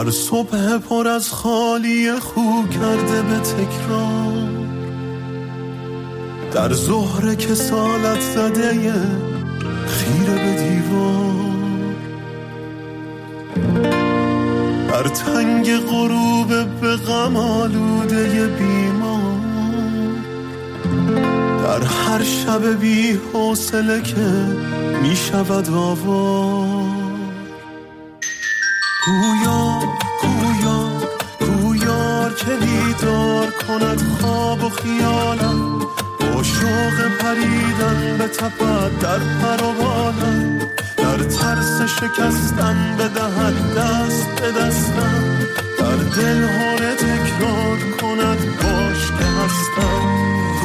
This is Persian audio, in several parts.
هر صبح پر از خالی خو کرده به تکرار، در ظهر کسالت زده خیره به دیوار، در تنگ غروب به غم آلوده بیمار، در هر شب بی حوصله که می شود آوار. گویار که بیدار کند خواب و خیالم، با شوق پریدن به تپد در پر و بالم، در ترس شکستن بدهد دست به دستم، در دل هر تکرار کند باش که هستم.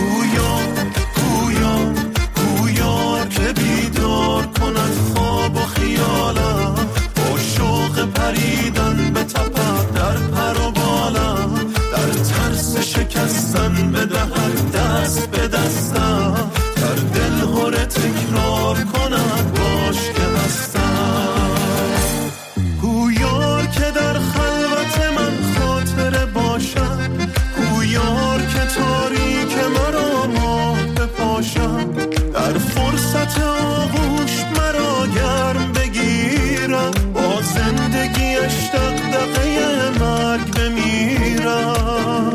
گویار که بیدار کند خواب و خیالم، با شوق پریدن به تپد در پر و بالم، در ترس شکستن بدهد دست به دستم، در دل هر تکرار کند باش که هستم. گویار که در خلوت من خاطره باشم، گویار که تاریک مرا ماه بپاشم، در فرصت آغوش مرا گرم بگیرم، با زندگیش دغدغه مرگ بمیرم.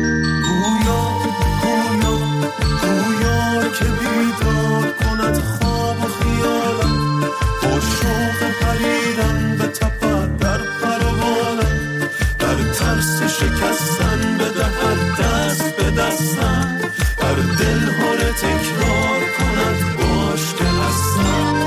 گویار که بیدار کند خواب و خیالم، با شوق پریدن به تپد در پر و بالم، در ترس شکستن بدهد دست به دستم، در دل هر تکرار کند باش که هستم.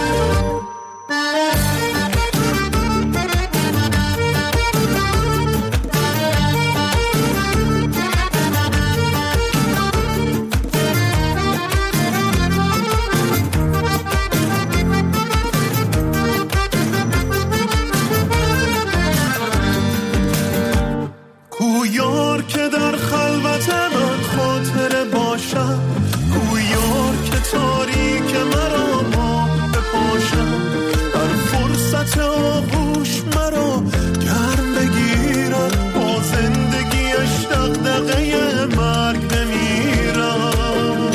گویار که در خلوت من خاطره باشم، گویار که تاریک مرا ماه بپاشم، در فرصت آغوش مرا گرم بگیرم، با زندگیش دغدغه مرگ بمیرم.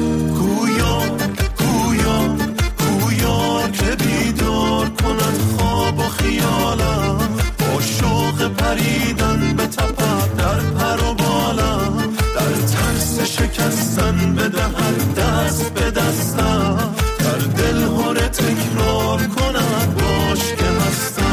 گویار که بیدار کند خواب و خیالم، با شوق پریدن به تپد در پر و بالم، در ترس شکستن بدهد دست به دستم، در دل هر تکرار کند باش که هستم.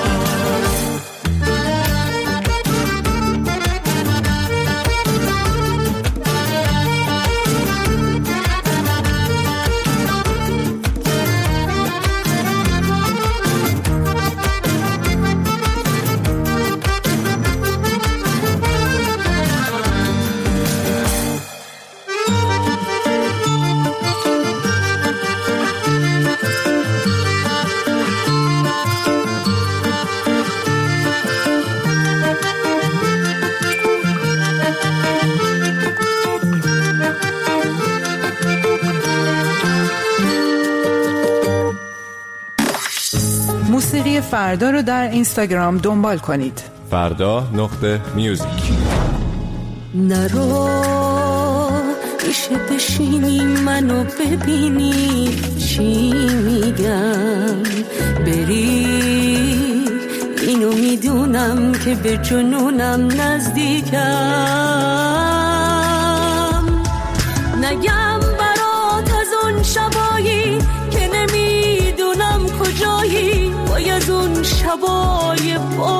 موسیقی فردا رو در اینستاگرام دنبال کنید. فردا.music. نرو میشه بشینی منو ببینی چی میگم، بری اینو میدونم که به جنونم نزدیکم، نگم برات از اون شبایی که نمیدونم کجایی، وای از اون شبای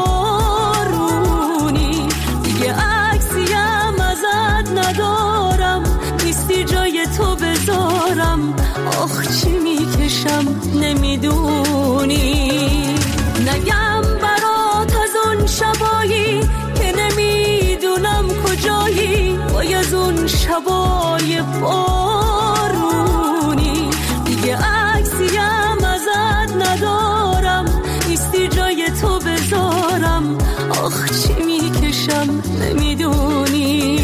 بارونی، دیگه عکسیم ازت ندارم، نیستی جای تو بذارم، آخ چی میکشم نمیدونی، نگم برات از اون شبایی که نمیدونم کجایی، وای از اون شبای بارونی، دیگه عکسیم ازت ندارم، نیستی جای تو بذارم، آخ چی میکشم نمیدونی.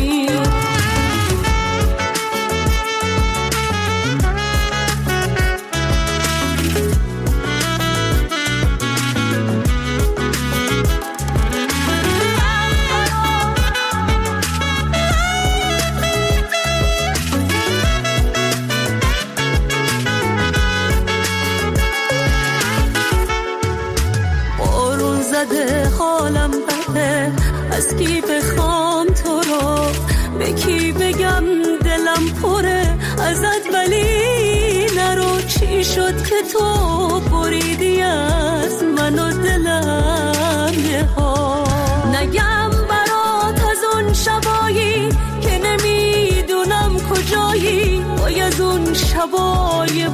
ازت ولی نرو. چی شد که تو بریدی از من و دلم یه ها؟ نگم برات از اون شبایی که نمیدونم کجایی، وای از اون شبای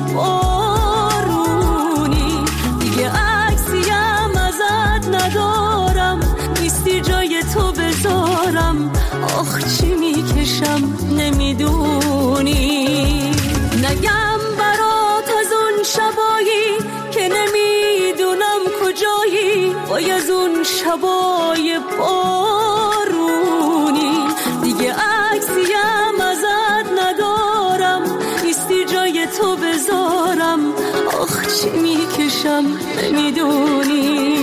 بارونی. دیگه عکسیم ازت ندارم، نیستی جای تو بذارم. آخ چی میکشم نمیدونی. نگم برات از اون شبایی که نمیدونم کجایی، وای از اون شبای بارونی. دیگه عکسیم ازت ندارم، نیستی جای تو بذارم. آخ چی میکشم نمیدونی.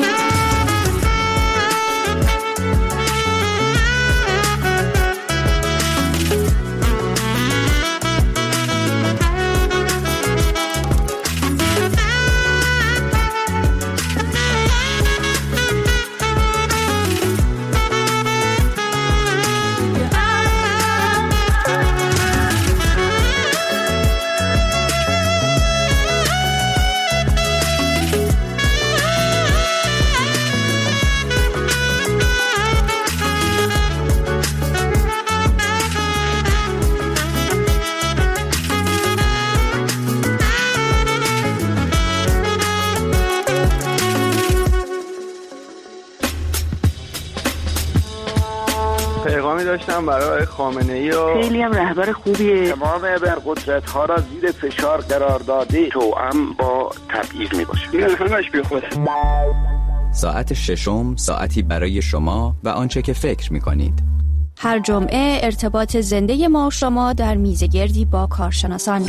پیغامی داشتم برای خامنه‌ای و خیلی هم رهبر خوبیه. تمام ابرقدرت‌ها را زیر فشار قرار داده، توأم با تبعیض میباشه. این همش بیخوده. ساعت ششم، ساعتی برای شما و آنچه که فکر می‌کنید. هر جمعه ارتباط زنده ما شما در میزگردی با کارشناسان.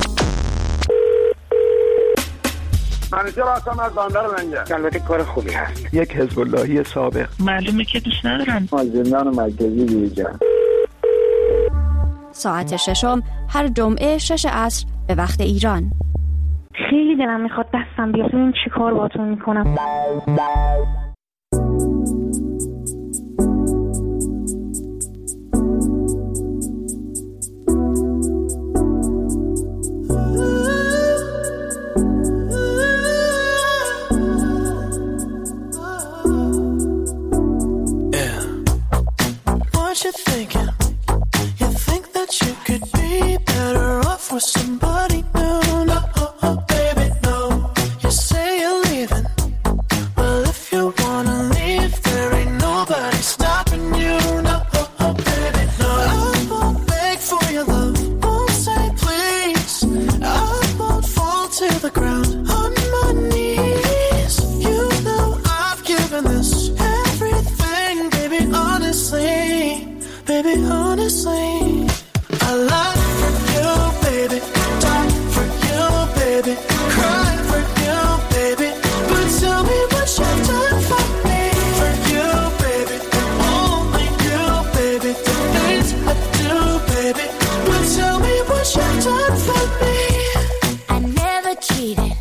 منیجر هستم از بندر لنگر. البته کار خوبی هست. یک حزب اللهی سابق. معلومه که دوست ندارم. از زندان مرکزی بیرون. ساعت ششم هر جمعه 6 عصر به وقت ایران. خیلی دلم میخواد دستم بیاد. ببین چی کار باهاتون میکنم. Somebody new, no, baby, no. You say you're leaving, well, if you wanna leave, there ain't nobody stopping you, no, baby, no. I won't beg for your love, won't say please. I won't fall to the ground on my knees. You know I've given this everything, baby, honestly, baby, honestly. I love you, baby, die for you, baby, cry for you, baby, but tell me what you've done for me. For you, baby, only you, baby, the things I do, baby, but tell me what you've done for me. I never cheated,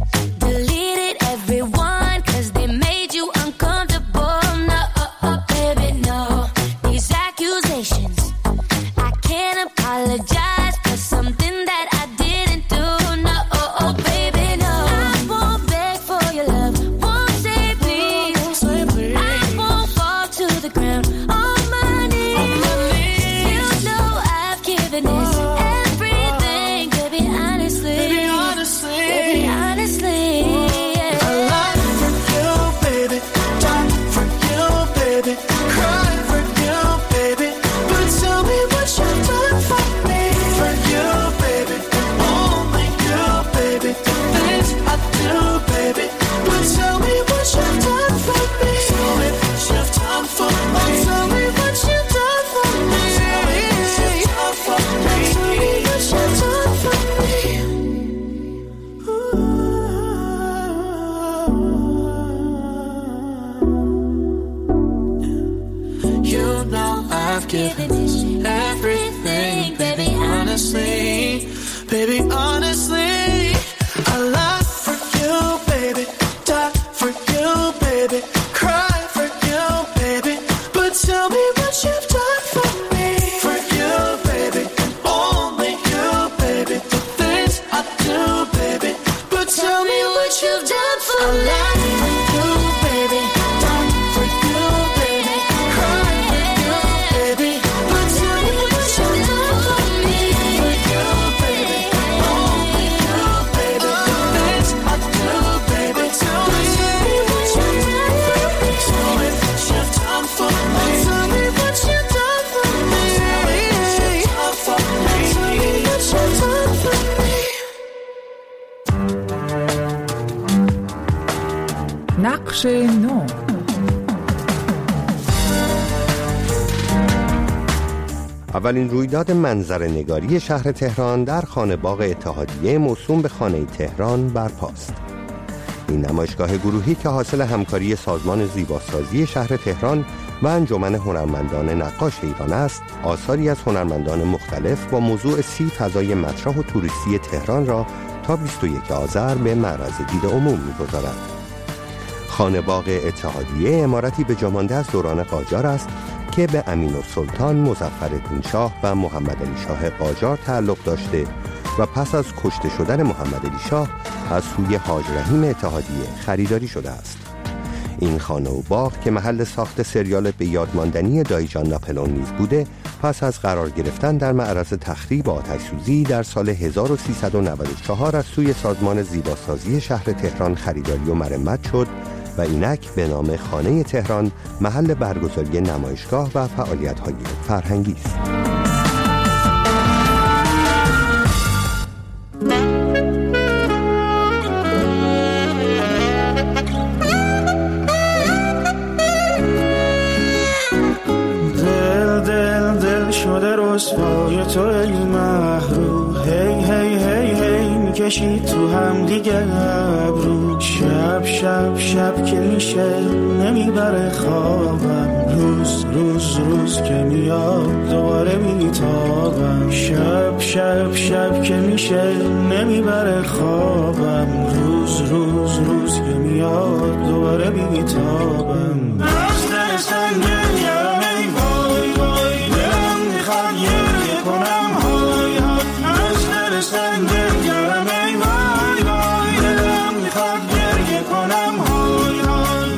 deleted everyone, 'cause they made you uncomfortable. No, baby, no, these accusations, I can't apologize for something that I didn't do. No, baby, no. I won't beg for your love, won't say please. I won't fall to the ground on my knees. You know I've given this everything, baby, honestly. Baby, honestly, Baby, honestly, yeah. I lie for you, baby, die for you, baby, cry for you, baby, but tell me what you've done for me. For you, baby, only you, baby, the things I do, baby, but tell me what you've done for me. Tell me what you've done for me. Tell me what you've done for me. Tell me what you've done for me. Tell me what you've done for me. You know I've given everything, baby, honestly, baby, honestly. I lie for you, baby, die for you, baby, cry for you, baby, but tell me what you've done for me. For you, baby, only you, you've done for me. Done for you, baby. Done for you, baby. Crying for you, baby. But tell me what you've done for me. For you, baby. Oh, for you, baby. The things I do, baby. Tell me what you've done for me. Tell me what you've done for me. Tell me what you've done for me. Tell me what you've done for me. نقش نو. اولین رویداد منظره‌نگاری شهر تهران در خانه باغ اتحادیه موسوم به خانه تهران برپاست. این نمایشگاه گروهی که حاصل همکاری سازمان زیباسازی شهر تهران و انجمن هنرمندان نقاش ایران است، آثاری از هنرمندان مختلف با موضوع 30 فضای مطرح و توریستی تهران را تا 21 آذر به معرض دید عموم می‌گذارد. خانه باغ اتحادیه عمارتی به جامانده از دوران قاجار است که به امین‌السلطان مظفرالدین شاه و محمد علی شاه قاجار تعلق داشته و پس از کشته شدن محمد علی شاه از سوی حاج رحیم اتحادیه خریداری شده است. این خانه و باغ که محل ساخت سریال به یادماندنی دایجان ناپلئون نیز بوده، پس از قرار گرفتن در معرض تخریب و آتش‌سوزی در سال 1394 از سوی سازمان زیباسازی شهر تهران خریداری و مرمت شد و اینک به نام خانه تهران محل برگزاری نمایشگاه و فعالیت‌های فرهنگی است. دل شده رسوای تو ای محروم، هی هی هی هی میکشی تو هم دیگه ابرو، شب شب شب که میشه نمیبره خوابم، روز روز روز که میاد دوباره میتابم، شب شب شب که میشه نمیبره خوابم، روز روز روز که میاد دوباره میتابم. از دل سنگین یارم ای وای وای، دلم میخواد گریه کنم های های، از دل سنگین یارم ای وای وای، دلم میخواد گریه کنم های های.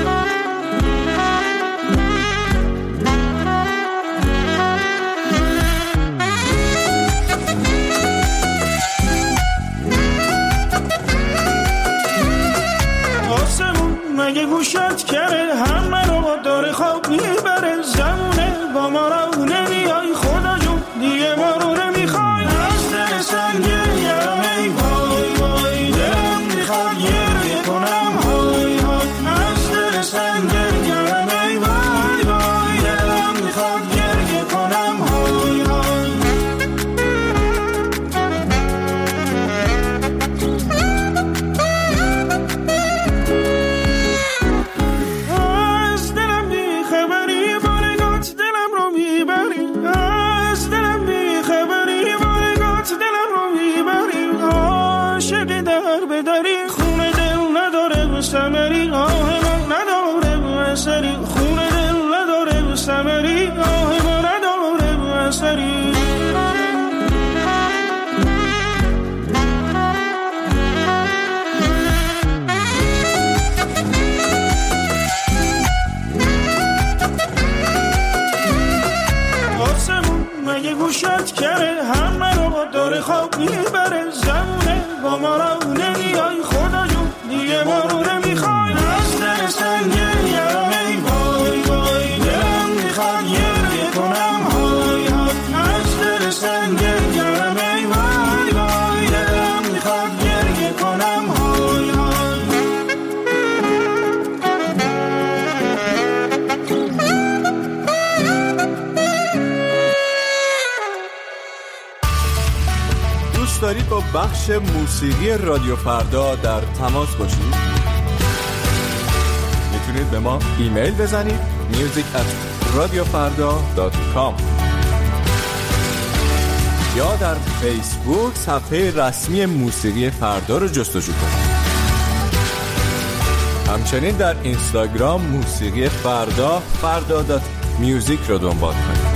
آسمون مگه گوشت کرده همه رو داره خواب میبره، زمونه با ما رو نمیای خدا جون دیگه ما رو نمیخوای، از دل سنگین یارم ای وای وای، دلم میخواد گریه کنم های های، از دل سنگین یارم ای وای وای، دلم میخواد گریه کنم های های. از دلم بیخبری بارگات دلم رو میبری، از دلم بیخبری بارگات دلم رو میبری، عاشق در بدری خونه دل نداره بسمری، آه ما نداره بسری، خونه دل نداره بسمری، آه ما نداره بسری. آسمون مگه گوشت کرده همه رو داره خواب میبره، زمونه با ما رو نمیای خدا جون دیگه ما رو نمیخوای، از دل سنگین یارم ای وای وای، دلم میخواد گریه کنم های های، از دل سنگین یارم ای وای وای، دلم میخواد گریه کنم های های. دوست دارید با بخش موسیقی رادیو فردا در تماس باشید؟ میتونید به ما ایمیل بزنید music@radiofarda.com یا در فیسبوک صفحه رسمی موسیقی فردا رو جستجو کنید. همچنین در اینستاگرام موسیقی فردا فردا.music رو دنبال کنید.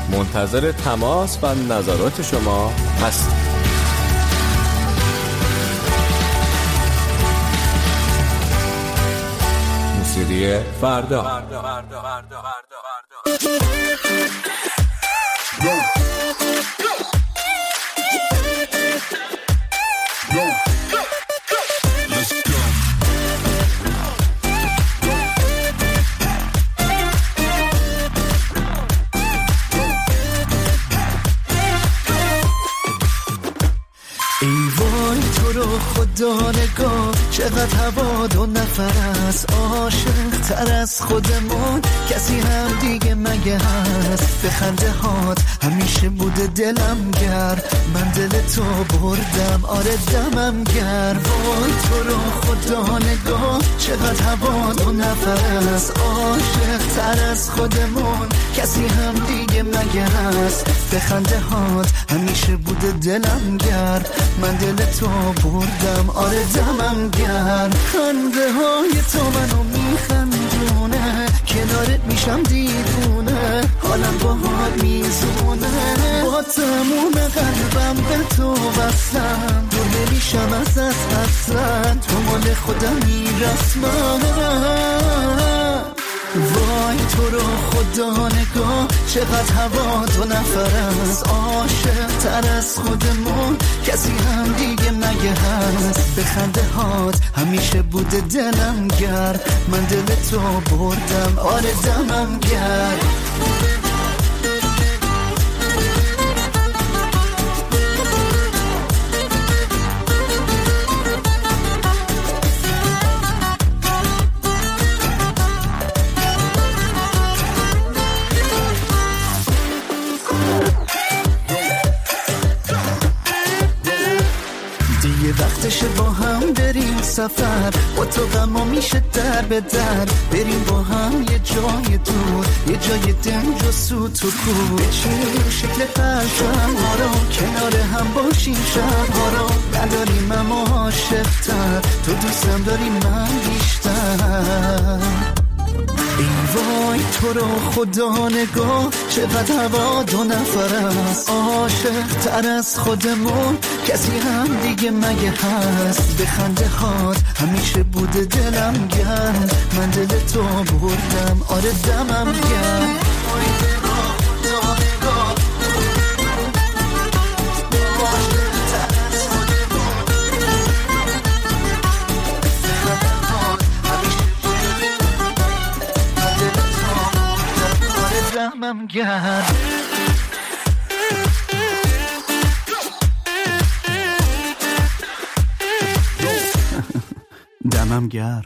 منتظر تماس و نظرات شما هستم. موسیقی فردا. خدا نگاه چقدر هوا دو نفر است، عاشق تر از خودمون کسی هم دیگه مگه هست؟ به خنده هات همیشه بوده دلم گرم، من دل تو بردم آره دمم گرم. وای تو رو خدا نگاه چقدر هوا دو نفر است، عاشق تر از خودمون کسی هم دیگه مگه هست؟ به خنده هات همیشه بوده دلم گرم، من دل تو بردم آره دمم گرم. خنده های تو منو میخندونه، کنارت میشم دیوونه، حالم باهات میزونه، با تموم قلبم به تو وصلم، دور نمیشم ازت اصلا، تو مال خودمی رسمم. وای تو رو خدا نگاه چقدر هوا دو نفر است، عاشق تر از خودمون کسی هم دیگه مگه هست؟ به خنده هات همیشه بوده دلم گرم، من دل تو بردم آره دمم گرم. وقتشه با هم بریم سفر، با تو غما میشه در به در، بریم با هم یه جای دور، یه جای دنج و سوت و کور، بچینیم شکل قلبم ها رو، کنار هم باشیم شبها رو، نداریم اما عاشق‌تر، تو دوستم داری من بیشتر. ای وای تو رو خدا نگاه چقدر هوا دو نفر است، عاشق تر از خودمون کسی هم دیگه مگه هست؟ به خنده هات همیشه بوده دلم گرم، من دل تو بردم آره دمم گرم. دمم گرم. دمم گرم.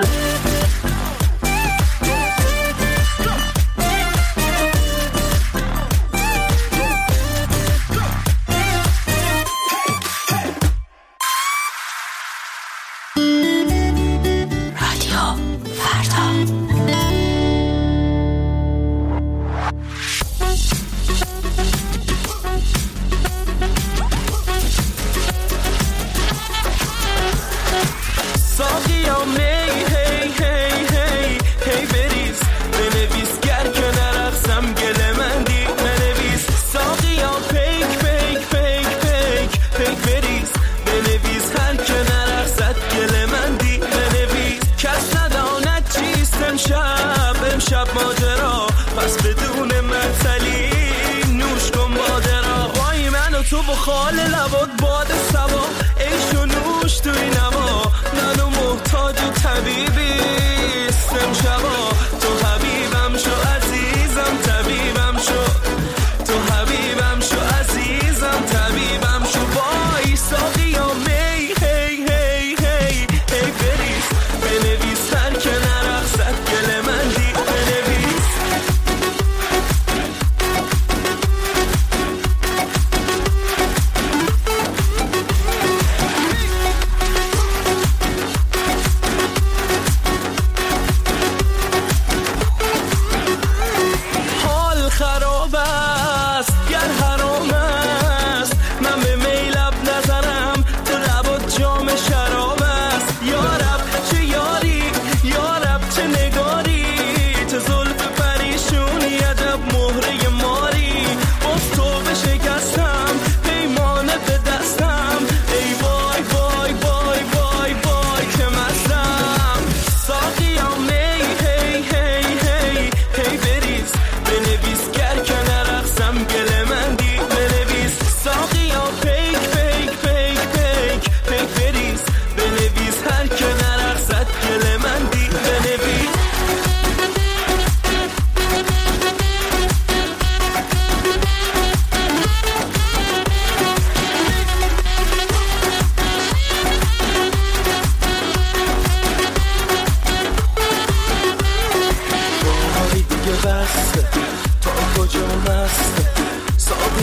امشب ماجرا پس بدون معطلی نوش کن بادرا، وای من و تو بخال لبات باد سوا، عیش و نوش توی نما، منو محتاج طبیبی استم شبا، تو حبیبم شو عزیزم طبیبم شو، تو حبیبم شو عزیزم طبیبم شو. وای ساقی یا می هی هی هی هی بریز بنویس هر که نرقصد گل من دی بنویس.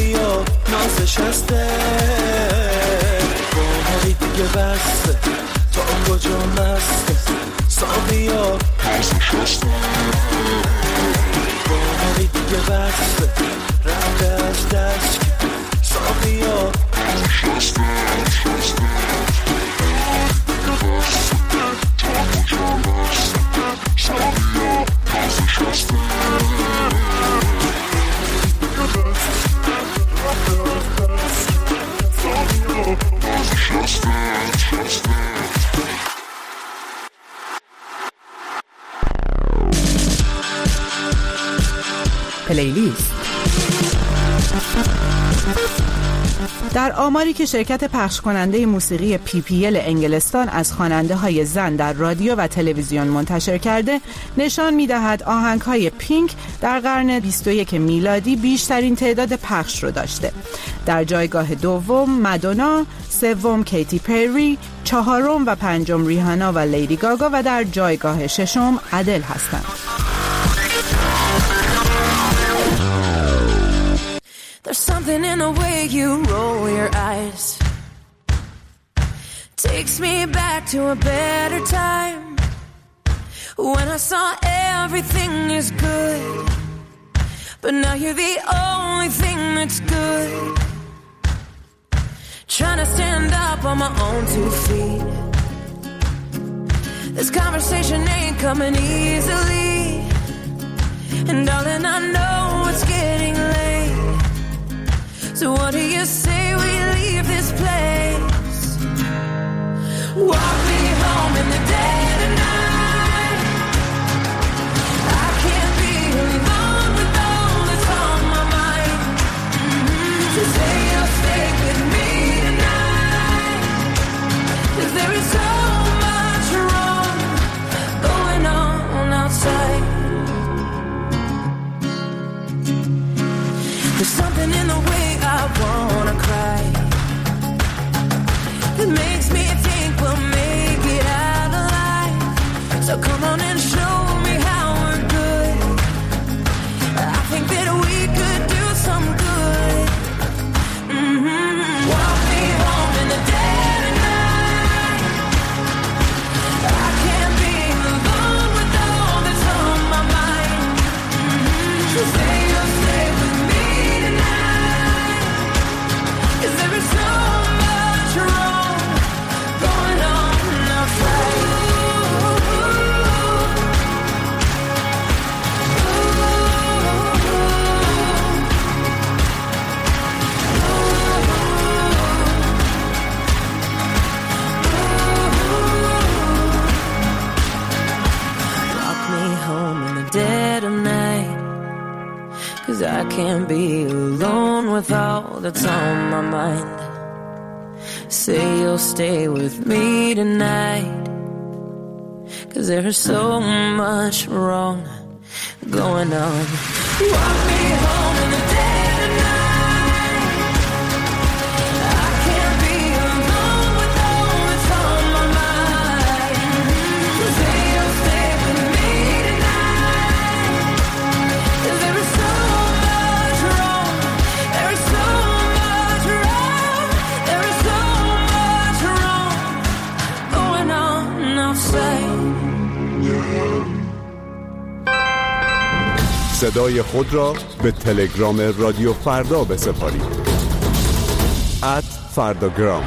ساقیا نازش هسته باهایی دیگه بسته تا کجا مسته ساقیا نازش هسته باهایی دیگه بسته رفته از دست ساقیا نازش هسته پلیلیست. در آماری که شرکت پخش کننده موسیقی PPL انگلستان از خواننده های زن در رادیو و تلویزیون منتشر کرده نشان می دهد آهنگ های پینک در قرن 21 میلادی بیشترین تعداد پخش رو داشته. در جایگاه دوم مادونا، سوم کیتی پری، چهارم و پنجم ریهانا و لیدی گاگا و در جایگاه ششم ادل هستند. There's something in the way you roll your eyes. Takes me back to a better time when I saw everything is good. But now you're the only thing that's good. Trying to stand up on my own 2 feet. This conversation ain't coming easily. And darling, I know it's getting late. So what do you say we leave this place? Walk me home in the dead of night. I can't be alone with all that's on my mind. So say you'll stay with me tonight. 'Cause there is so much wrong going on outside. There's something in the way I wanna cry. It makes me think we'll make it out alive. So come on and show me how we're good. I think that we could do some good. Walk me home in the dead of night. I can't be alone with all that's on my mind. So say you'll stay with me. There is so much wrong going on outside. Walk me home in the dead of night. 'Cause I can't be alone with all that's on my mind. Say you'll stay with me tonight. 'Cause there's so much wrong going on. Walk me home in the dead of night. I can't be alone with all that's on my mind. Say you'll stay with me tonight. 'Cause there is so much wrong. There is so much wrong. There is so much wrong going on outside. صدای خود را به تلگرام رادیو فردا بسپارید. @فرداگرام.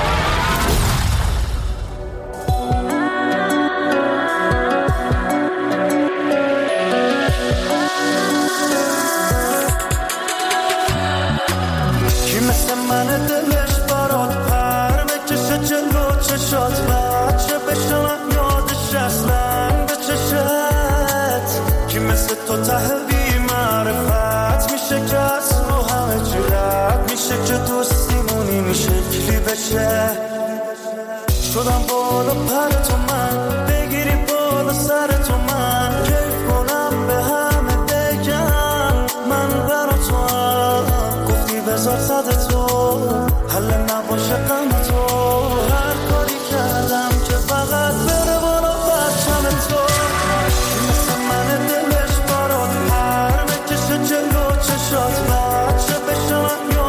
کی مثل من دلش برات پر بکشه جلو چشات بچه بشه من یادش اصلا به چشت. کی مثل تو ته بی معرفت میشه که از رو همه چی رد میشه که دوستیمونی این شکلی بشه. شدم بالا پر تو من بگیری بالا سر تو من کیف کنم به همه بگم من برا تو هم گفتی بذار صد تو حل نباشه غم تو. هر کاری کردم که فقط بره بالا بچم تو. مثل من دلش برات پر بکشه جلو چشات بچه بشه من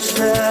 بشه.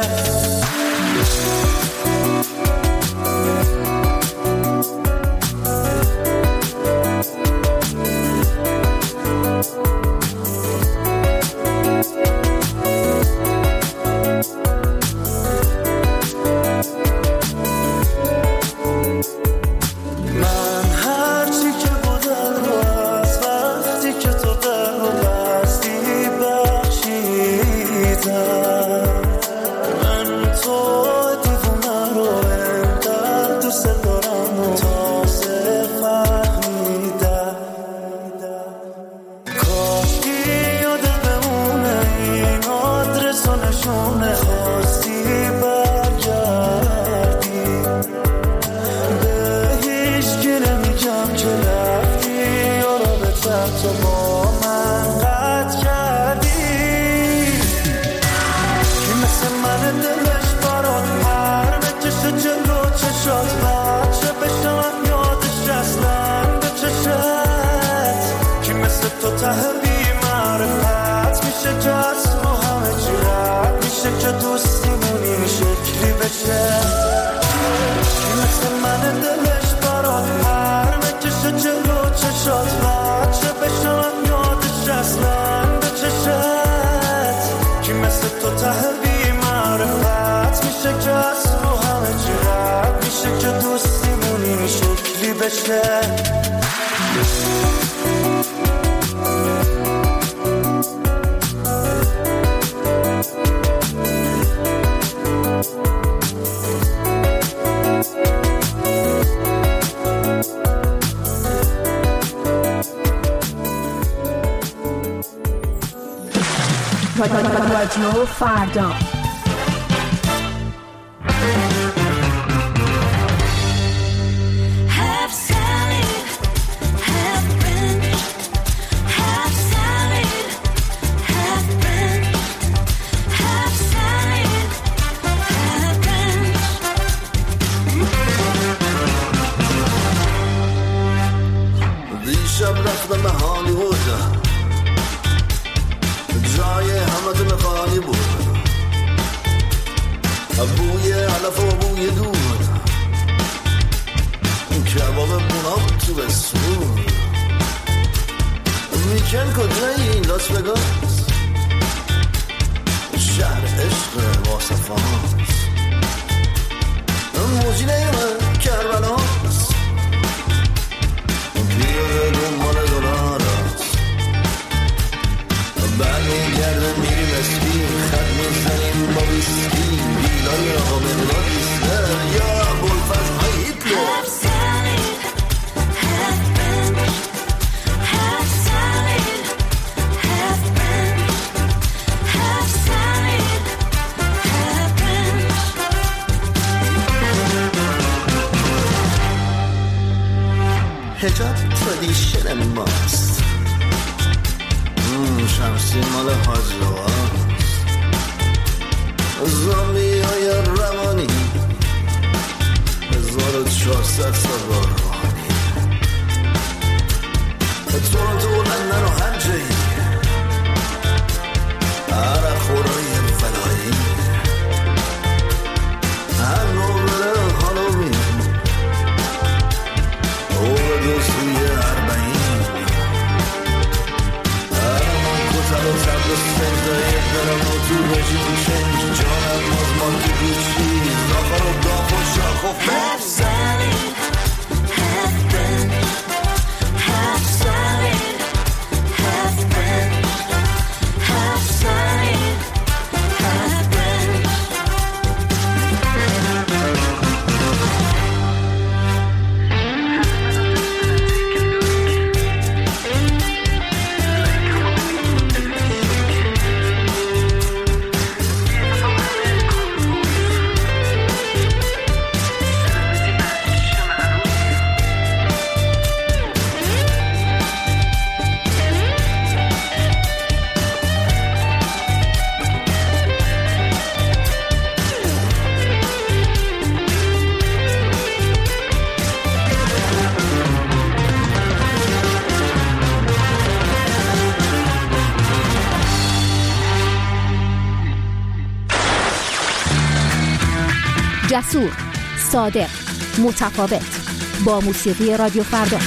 رادیو فردا. دیشب رفتم به هالیوود، جای همه خالی بود، بوی علف و بوی دود، کباب بونا تو بسمون. ویکند کجایی؟ لاس وگاس، شهر عشق واسفانس، موجی نیمه کربلاس، بیاره دنبال دلار است، برمیگرده میریم اسکی، خط میزنیم با ویسکی، بیلای آقا مقدادیستر یا بلفزهای هیتلر. حجاب ترادیشن ماست، شمسی مال حاج رواست، زامبی های روانی 1400 سال روحانی، تورنتو و لندن و هر جایی، عرق خورای فلایی، هر نوبره هالووین، دوستوی 40 هرمان کتل و تبل سنجای درم و تو رژیم چنج، جانم مزمان که گوچی داخل و داف و شاخ و Half salad, half brunch, half salad, half جسور، صادق، متفاوت. با موسیقی رادیو فردا.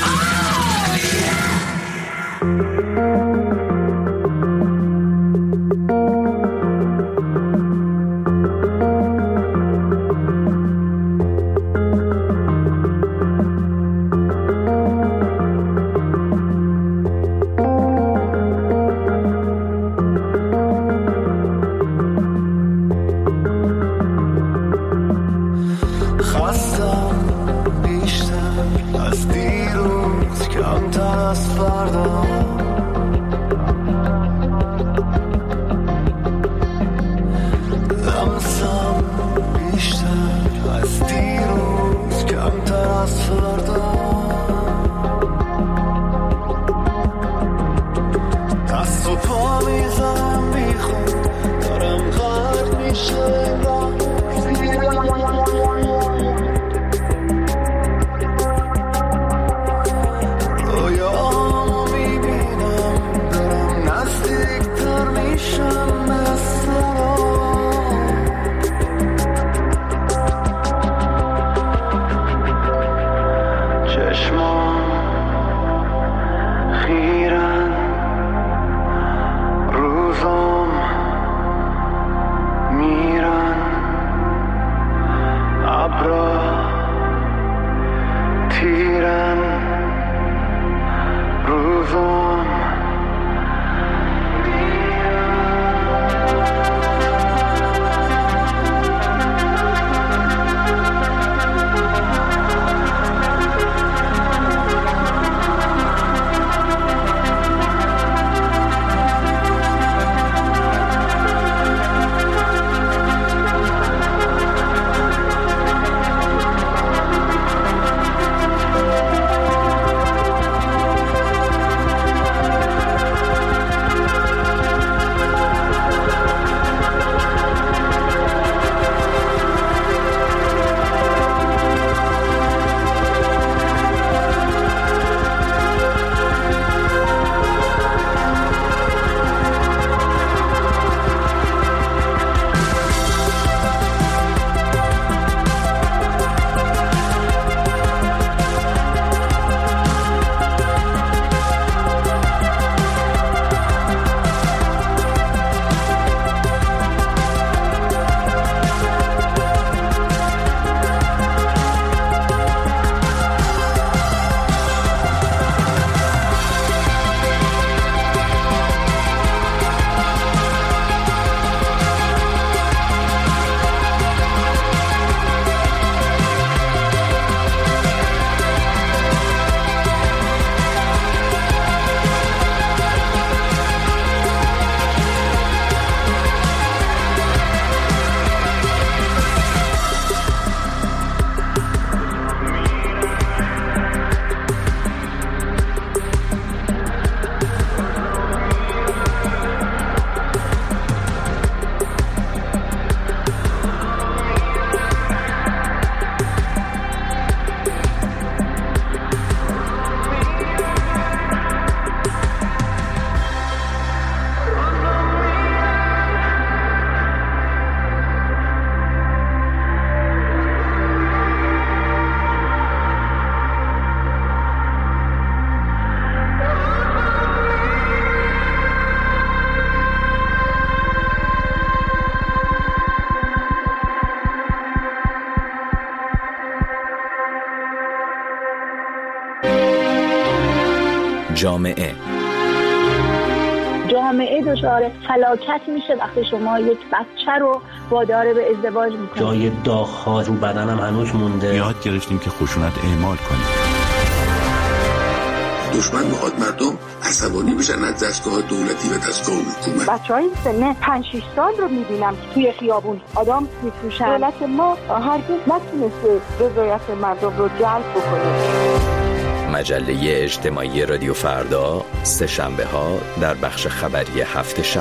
جامعه دچار فلاکت میشه وقتی شما یک بچه رو وادار به ازدواج میکنید. جای داغ‌ها رو بدنم هنوز مونده. یاد گرفتیم که خشونت اعمال کنیم. دشمن میخواد مردم عصبانی بشن از دستگاه دولتی و دستگاه حکومت. بچهای سن 5-6 سال رو میبینم که توی خیابون آدم میفروشن. دولت ما هرگز نتونسته رضایت مردم رو جلب بکنه. مجله اجتماعی رادیو فردا، سه شنبه ها در بخش خبری هفت شب.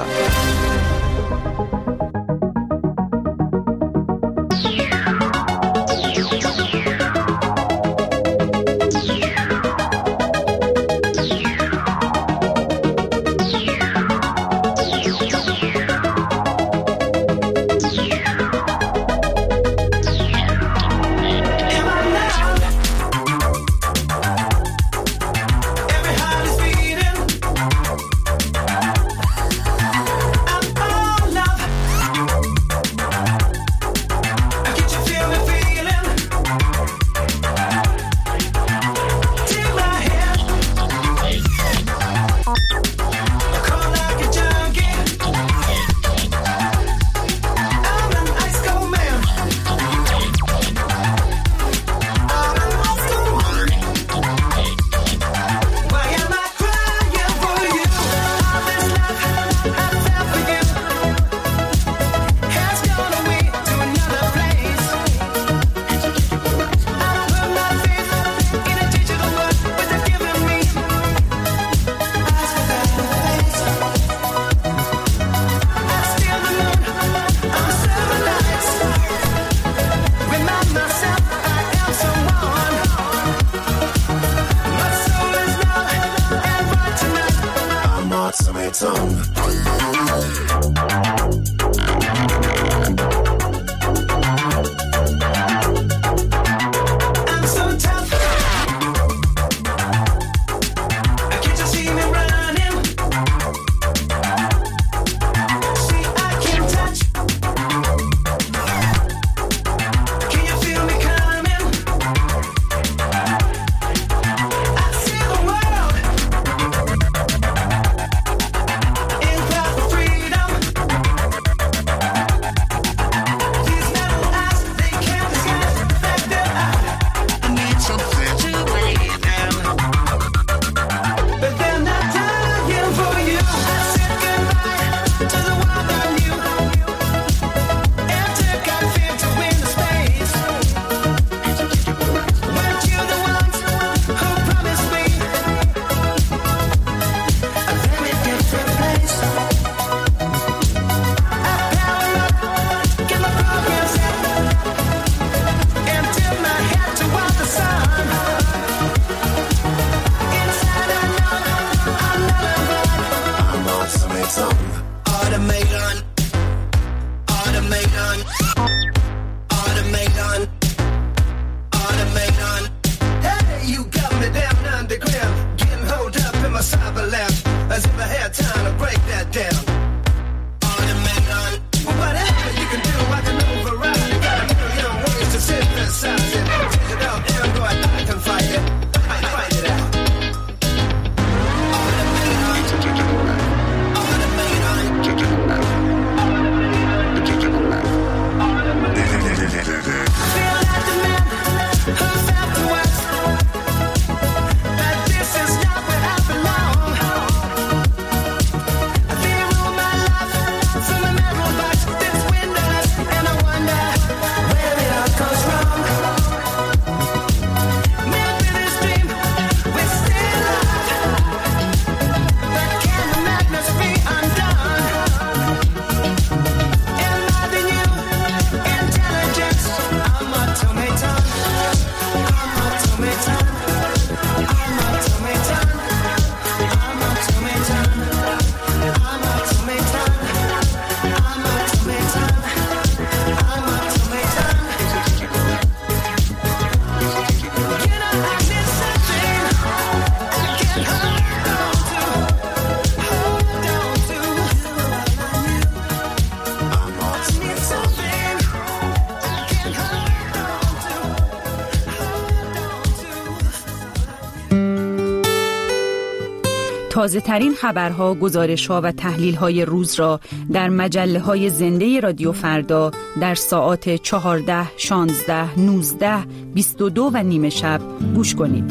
تازه ترین خبرها، گزارش‌ها و تحلیل‌های روز را در مجله‌های زنده رادیو فردا در ساعات 14، 16، 19، 22 و نیم شب گوش کنید.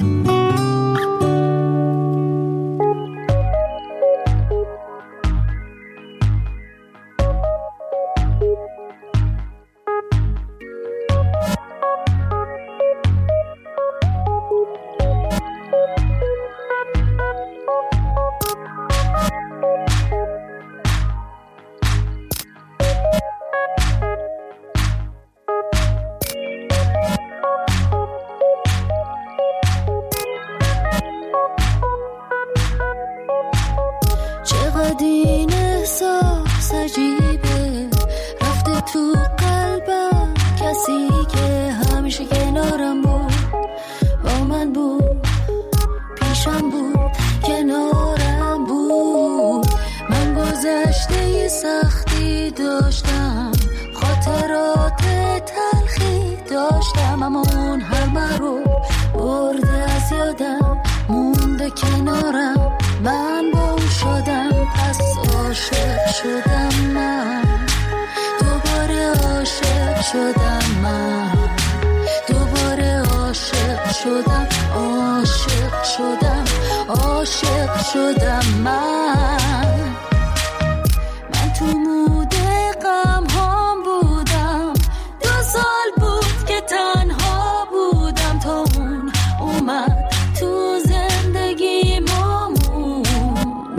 این احساس عجیبه رفته تو قلبم، کسی که همیشه کنارم بود، با من بود، پیشم بود، کنارم بود. من گذشته سختی داشتم، خاطرات تلخی داشتم، اما اون همه رو برده از یادم، مونده کنارم، من با اون شدم. پس عاشق شدم من، دوباره عاشق شدم من، دوباره عاشق شدم، عاشق شدم، عاشق شدم من. من تو موده غم هام بودم، 2 سال بود که تنها بودم تا اون اومد تو زندگی مامون.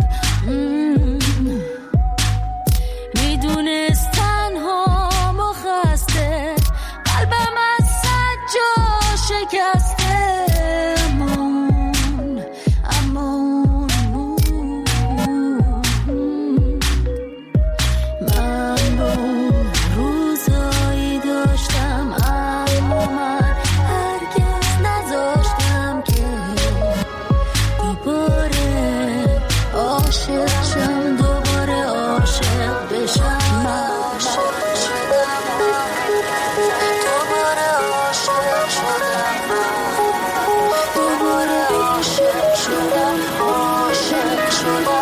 میدونست تنها مخسته، قلبم از سجا شکسته، شدم